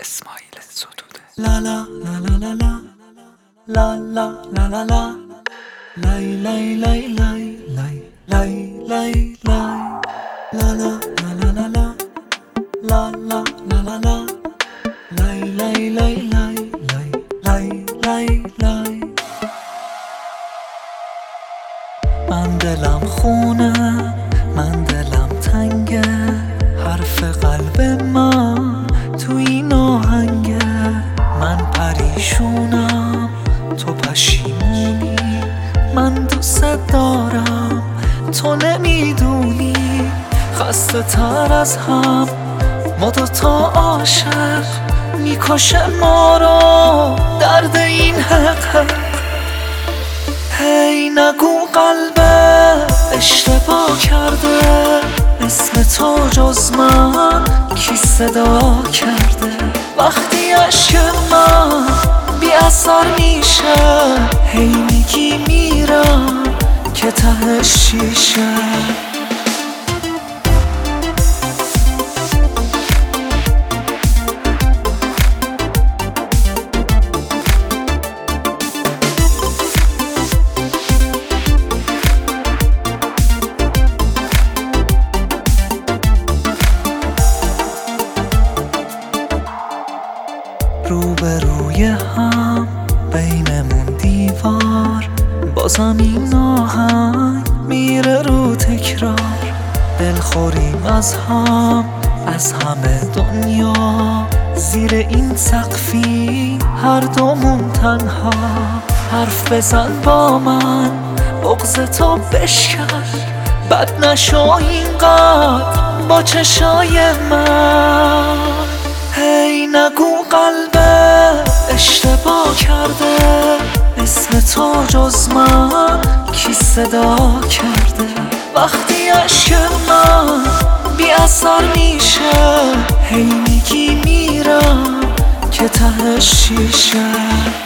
اسماعیل ستوده. لا لا لا لا لا لا لا لا لا لا لای لای لای لای لای لای لای لا لا لا لا لا لا لا لا لا لا لای لای لای لای لای لای لای. من دلم خونه، من دلم تنگه، حرف قلب من تو این آهنگه. من پریشونم تو پشیمونی، من دوست دارم تو نمیدونی. خسته تر از هم ما دوتا عاشق، میکشه ما رو درد این حق. هی نگو قلبه اشتباه کرده، اسم تو جز من کی صدا کرده؟ وقتی عشق من بی اثر میشه، هی میگی میرم که تهش شیشه. روبروی هم بینمون دیوار، بازم این آهنگ میره رو تکرار. دلخوریم از هم، از همه دنیا، زیر این سقفی هر دومون تنها. حرف بزن با من، بغض تو بشکن، بد نشو اینقدر با چشای من. هی نگو قلبه اشتباه کرده، اسم تو جز من کی صدا کرده؟ وقتی عشق من بی اثر میشه، هی میگی میرم که تهش شیشه.